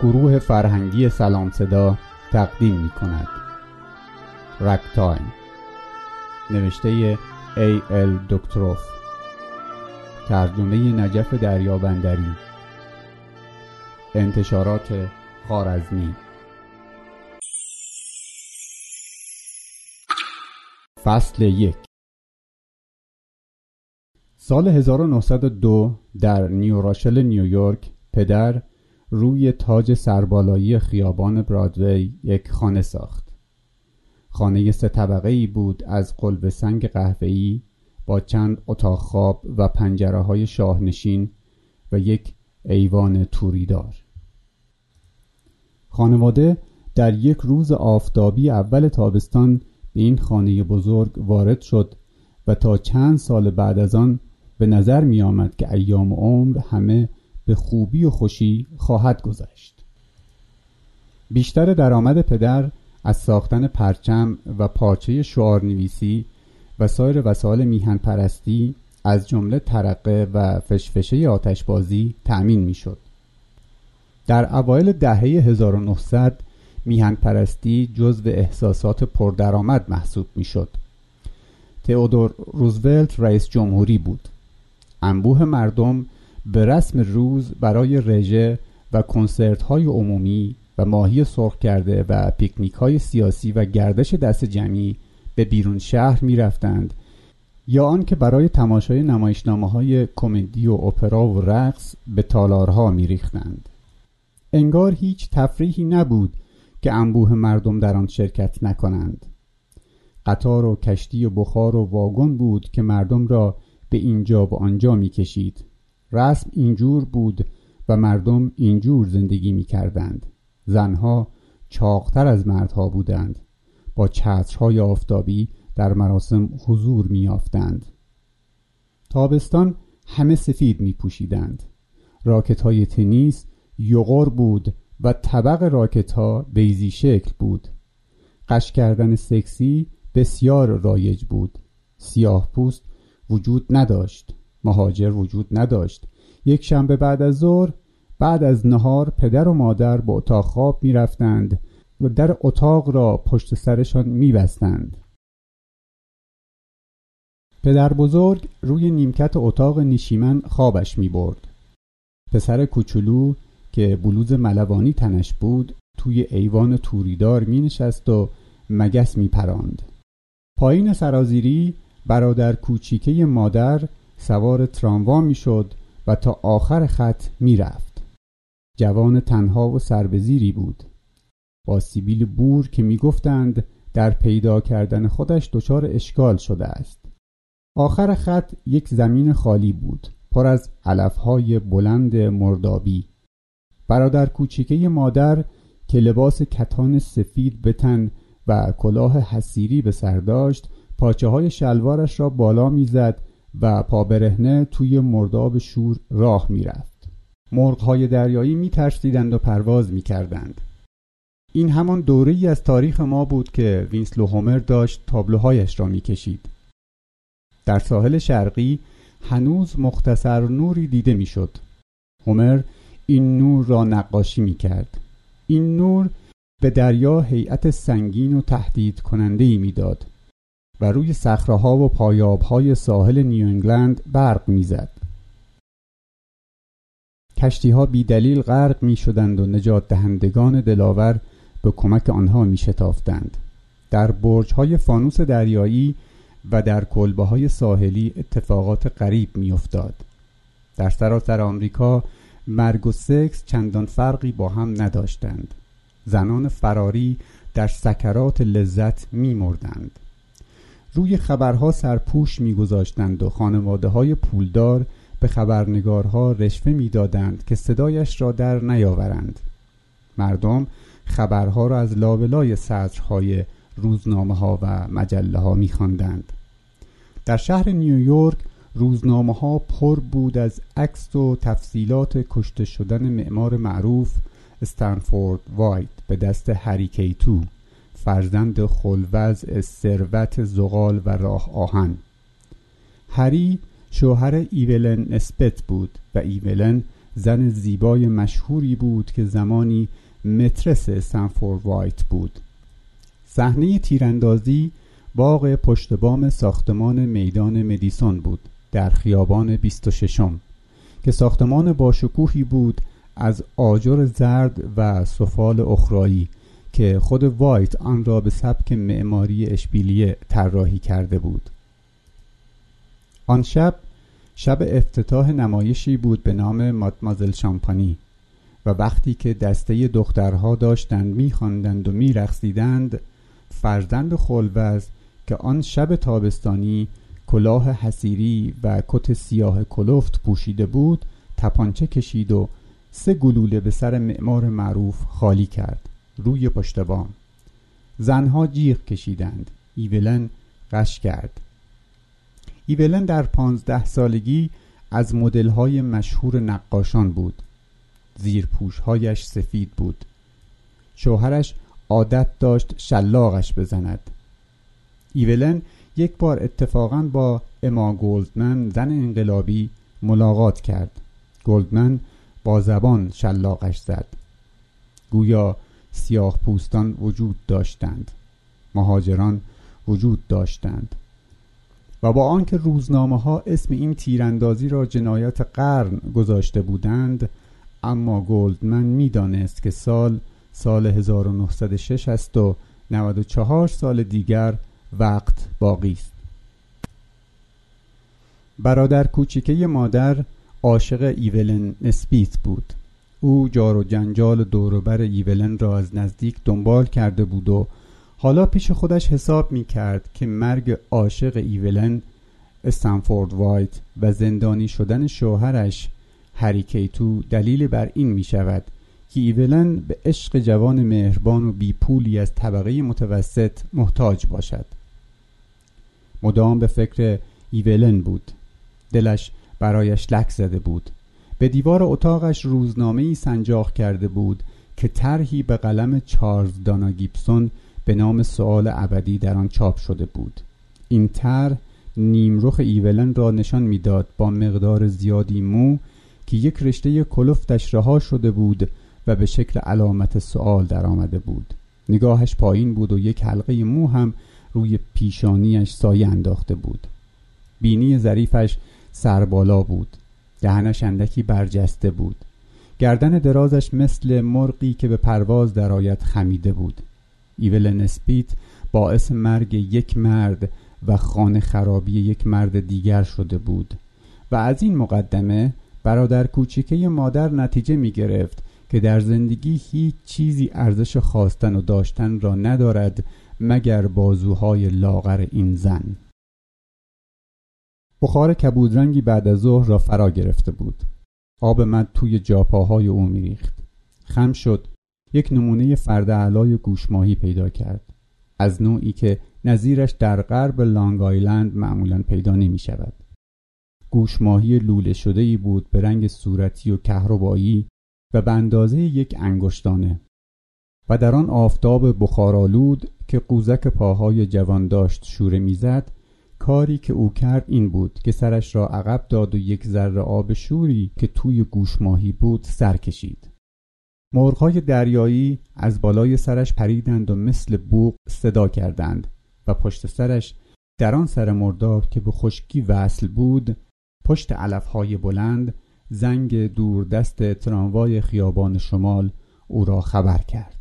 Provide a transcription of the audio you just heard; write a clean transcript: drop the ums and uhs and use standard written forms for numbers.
گروه فرهنگی سلام صدا تقدیم می کند. رگتایم، نوشته A.L. دکتروف، ترجمه نجف دریابندری، انتشارات خوارزمی. فصل 1. سال 1902 در نیوراشل نیویورک پدر روی تاج سربالایی خیابان برادوی یک خانه ساخت. خانه 3 طبقه‌ای بود از قلب سنگ قهوه‌ای با چند اتاق خواب و پنجره‌های شاهنشین و یک ایوان توریدار. خانواده در یک روز آفتابی اول تابستان به این خانه بزرگ وارد شد و تا چند سال بعد از آن به نظر می آمد که ایام عمر همه به خوبی و خوشی خواهد گذشت. بیشتر درآمد پدر از ساختن پرچم و پارچه شعارنویسی و سایر وسایل میهن پرستی از جمله ترقه و فشفشه آتشبازی تأمین می شد. در اوایل دهه 1900 میهن پرستی جزو احساسات پردرآمد محسوب می شد. تئودور روزولت رئیس جمهوری بود. انبوه مردم به رسم روز برای رژه و کنسرت‌های عمومی و ماهی سرخ کرده و پیکنیک‌های سیاسی و گردش دست جمعی به بیرون شهر می‌رفتند یا آنکه برای تماشای نمایشنامه‌های کمدی و اپرا و رقص به تالارها می‌ریختند. انگار هیچ تفریحی نبود که انبوه مردم در آن شرکت نکنند. قطار و کشتی و بخار و واگن بود که مردم را به اینجا و آنجا می‌کشید. رسم اینجور بود و مردم اینجور زندگی می‌کردند. زنها چاق‌تر از مردها بودند. با چترهای آفتابی در مراسم حضور می‌یافتند. تابستان همه سفید می‌پوشیدند. راکت‌های تنیس یغور بود و طبق راکت‌ها بیضی شکل بود. قش کردن سکسی بسیار رایج بود. سیاه پوست وجود نداشت. مهاجر وجود نداشت. یک شنبه بعد از ظهر بعد از نهار پدر و مادر به اتاق خواب می رفتند و در اتاق را پشت سرشان می بستند. پدر بزرگ روی نیمکت اتاق نشیمن خوابش می برد. پسر کوچولو که بلوز ملوانی تنش بود توی ایوان توریدار می نشست و مگس می پراند. پایین سرازیری برادر کوچیکه مادر سوار تراموا می شد و تا آخر خط می رفت. جوان تنها و سربزیری بود. با سیبیل بور که می گفتند در پیدا کردن خودش دچار اشکال شده است. آخر خط یک زمین خالی بود پر از علفهای بلند مردابی. برادر کوچیکه مادر که لباس کتان سفید به تن و کلاه حصیری به سر داشت پاچه های شلوارش را بالا می زد و پا برهنه توی مرداب شور راه می رفت. مرغ‌های دریایی می ترسیدند و پرواز می کردند. این همان دوره‌ای از تاریخ ما بود که وینسلو هومر داشت تابلوهایش را می کشید. در ساحل شرقی هنوز مختصر نوری دیده می شد. هومر این نور را نقاشی می کرد. این نور به دریا هیئت سنگین و تهدید کننده‌ای می داد و روی صخره‌ها و پایاب‌های ساحل نیو انگلند برق می‌زد. کشتی‌ها بی دلیل غرق می‌شدند و نجات دهندگان دلاور به کمک آنها می‌شتافتند. در برج‌های فانوس دریایی و در کلبه‌های ساحلی اتفاقات غریب می‌افتاد. در سراسر آمریکا مرگ و سکس چندان فرقی با هم نداشتند. زنان فراری در سکرات لذت می‌مردند. روی خبرها سرپوش می‌گذاشتند و خانواده‌های پولدار به خبرنگارها رشوه می‌دادند که صدایش را در نیاورند. مردم خبرها را از لابلای سطرهای روزنامه‌ها و مجله‌ها می‌خواندند. در شهر نیویورک روزنامه‌ها پر بود از عکس و تفصیلات کشته شدن معمار معروف استنفورد وایت به دست هری کیتو، فرزند خلوز ثروت زغال و راه آهن. هری شوهر ایولن اسپت بود و ایولن زن زیبای مشهوری بود که زمانی مترس استنفورد وایت بود. صحنه تیراندازی باغ پشت بام ساختمان میدان مدیسون بود در خیابان 26 که ساختمان باشکوهی بود از آجر زرد و سفال اخرایی که خود وایت آن را به سبک معماری اشبیلیه طراحی کرده بود. آن شب افتتاح نمایشی بود به نام مادمازل شامپانی و وقتی که دسته دخترها داشتند می‌خواندند و می‌رقصیدند، فرزند خلوز که آن شب تابستانی کلاه حصیری و کت سیاه کلفت پوشیده بود تپانچه کشید و 3 گلوله به سر معمار معروف خالی کرد روی پشت بام. زنها جیغ کشیدند. ایولن غش کرد. ایولن در 15 سالگی از مدل‌های مشهور نقاشان بود. زیرپوش‌هایش سفید بود. شوهرش عادت داشت شلاقش بزند. ایولن یک بار اتفاقاً با اما گلدمن زن انقلابی ملاقات کرد. گلدمن با زبان شلاقش زد. گویا سیاه پوستان وجود داشتند، مهاجران وجود داشتند و با آنکه روزنامه‌ها اسم این تیراندازی را جنایت قرن گذاشته بودند، اما گلدمن می‌دانست که سال 1906 است و 94 سال دیگر وقت باقی است. برادر کوچیکه مادر عاشق ایولن نسبیت بود. او جار و جنجال دوروبر ایولن را از نزدیک دنبال کرده بود و حالا پیش خودش حساب می کرد که مرگ عاشق ایولن استنفورد وایت و زندانی شدن شوهرش هری کیتو دلیل بر این می شود که ایولن به عشق جوان مهربان و بی پولی از طبقه متوسط محتاج باشد. مدام به فکر ایولن بود. دلش برایش لک زده بود. به دیوار اتاقش روزنامه‌ای سنجاق کرده بود که طرحی به قلم چارلز دانا گیبسون به نام سؤال ابدی در آن چاپ شده بود. این طرح نیمرخ ایولن را نشان می‌داد با مقدار زیادی مو که یک رشته کلفتش رها شده بود و به شکل علامت سؤال در آمده بود. نگاهش پایین بود و یک حلقه مو هم روی پیشانیش سایه انداخته بود. بینی ظریفش سربالا بود. دهنش اندکی برجسته بود. گردن درازش مثل مرغی که به پرواز درآید خمیده بود. ایولن نسبیت باعث مرگ یک مرد و خانه خرابی یک مرد دیگر شده بود و از این مقدمه برادر کوچیکه مادر نتیجه می گرفت که در زندگی هیچ چیزی ارزش خواستن و داشتن را ندارد مگر بازوهای لاغر این زن. بخار کبودرنگی بعد از ظهر را فرا گرفته بود. آب مد توی جاپاهای او میریخت. خم شد. یک نمونه فرد علای گوشماهی پیدا کرد. از نوعی که نظیرش در غرب لانگ آیلند معمولاً پیدا نمی شود. گوشماهی لوله شده‌ای بود به رنگ صورتی و کهربایی و به اندازه یک انگشتانه و در آن آفتاب بخارآلود که قوزک پاهای جوان داشت شوره میزد. کاری که او کرد این بود که سرش را عقب داد و یک ذره آب شوری که توی گوشماهی بود سر کشید. مرغ‌های دریایی از بالای سرش پریدند و مثل بوق صدا کردند و پشت سرش در آن سر مرداب که به خشکی وصل بود، پشت علف‌های بلند، زنگ دوردست تراموای خیابان شمال او را خبر کرد.